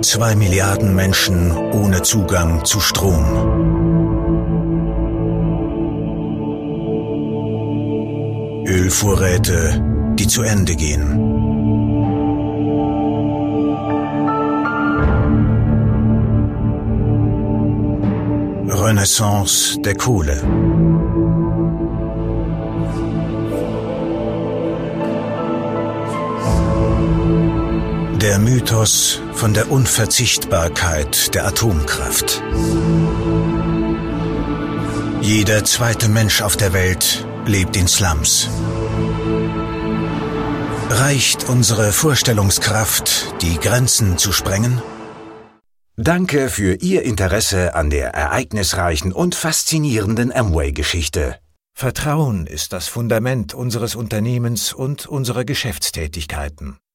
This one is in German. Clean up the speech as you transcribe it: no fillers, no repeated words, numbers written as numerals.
2 Milliarden Menschen ohne Zugang zu Strom. Ölvorräte, die zu Ende gehen. Renaissance der Kohle. Der Mythos von der Unverzichtbarkeit der Atomkraft. Jeder zweite Mensch auf der Welt lebt in Slums. Reicht unsere Vorstellungskraft, die Grenzen zu sprengen? Danke für Ihr Interesse an der ereignisreichen und faszinierenden Amway-Geschichte. Vertrauen ist das Fundament unseres Unternehmens und unserer Geschäftstätigkeiten.